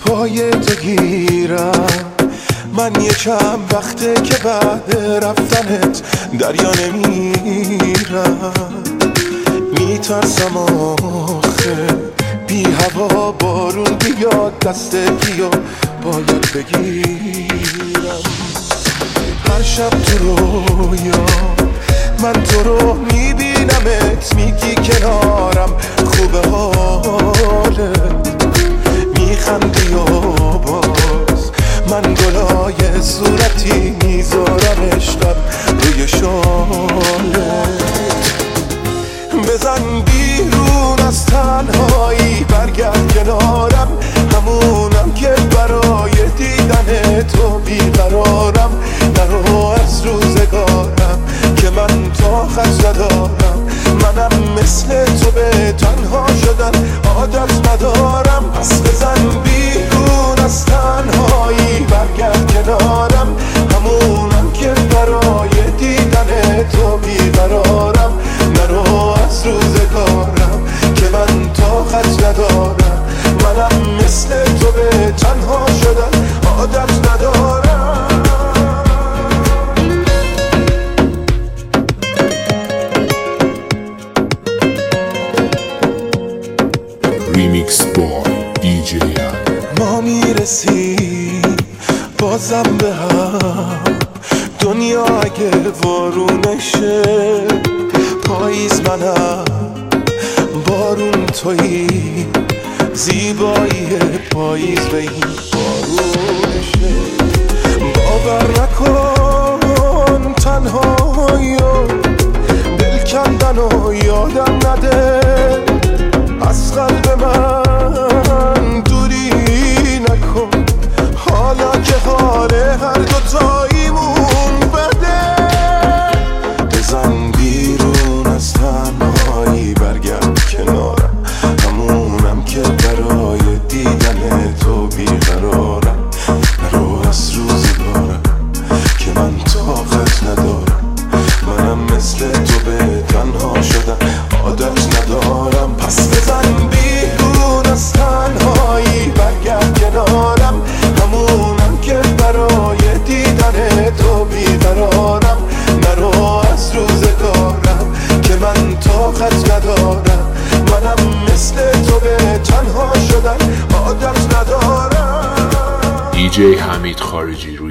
پای تو گیرم. من یه چند وقته که بعد رفتنت دریا نمیرم. میترسم آخه بی هوا بارون بیاد دست گیو باید بگیرم. هر شب تو رویا من تو رو میبینمت، میگی کنارم خوبه حالت، میخندی و باز من گلای صورتی میذارم عشقم روی شالت. بزن بیرون از تنهایی برگرد کنارم، همونم که برای دیدن تو بیقرارم. نرو از روزگارم که من طاقت ندارم، منم مثل تو به تنها شدن عادت ندارم. پس بزن بیرون از تنهایی برگرد کنارم، همونم که برای دیدن تو بیقرارم. نرو از روزگارم که من طاقت ندارم، منم مثل تو به تنها شدن عادت ندارم. ریمیکس بای دیجی ما میرسیم بازم به هم، دنیا اگه وارونشه پاییز منم بارون تویی، زیبایی پاییز به این بارونشه. باور نکن تنهایی و دل کندن و یادم نده، از قلب من دوری نکن حالا که حال هر دوتاییمون بده. بزن بیرون از تنهایی برگرد کنارم، همونم که برای دیدن تو بیقرارم. نرو از روزگارم که من طاقت ندارم، منم مثل تو به تنها شدن عادت ندارم. پس بزن بیرون از تنهایی برگرد کنارم، همونم که برای دیدن تو بیقرارم. نرو از روزگارم که من طاقت ندارم، منم مثل تو به تنها شدن عادت ندارم. دیجی حمید خارجی.